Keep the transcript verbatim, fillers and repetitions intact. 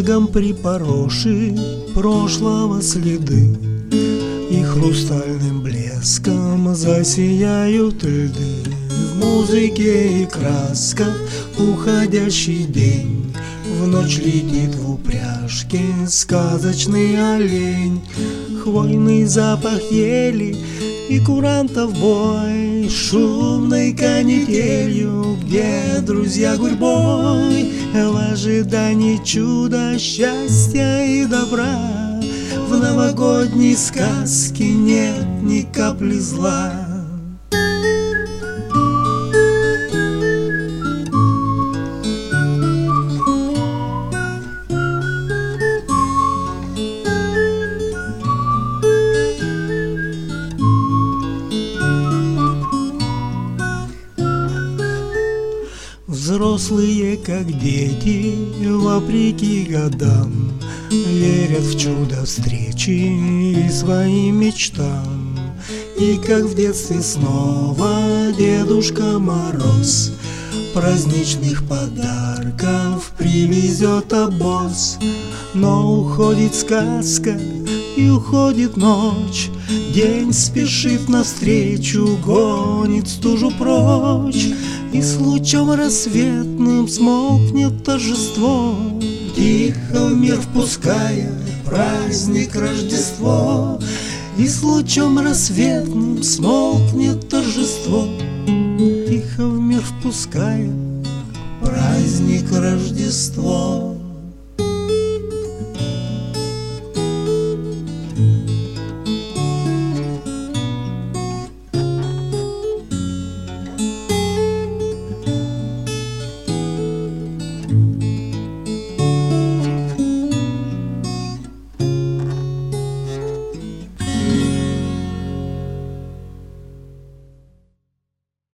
снегом припороши прошлого следы, и хрустальным блеском засияют льды. В музыке и красках уходящий день, в ночь летит в упряжке сказочный олень. Хвойный запах ели и курантов бой, шумной канителью, где друзья гурьбой в ожидании чуда, счастья и добра. В новогодней сказке нет ни капли зла. Взрослые, как дети, вопреки годам, верят в чудо встречи и своим мечтам. И как в детстве снова Дедушка Мороз праздничных подарков привезет обоз. Но уходит сказка и уходит ночь, день спешит навстречу, гонит стужу прочь. И с лучом рассветным смолкнет торжество, тихо в мир впуская праздник Рождество. И с лучом рассветным смолкнет торжество, тихо в мир впуская праздник Рождество.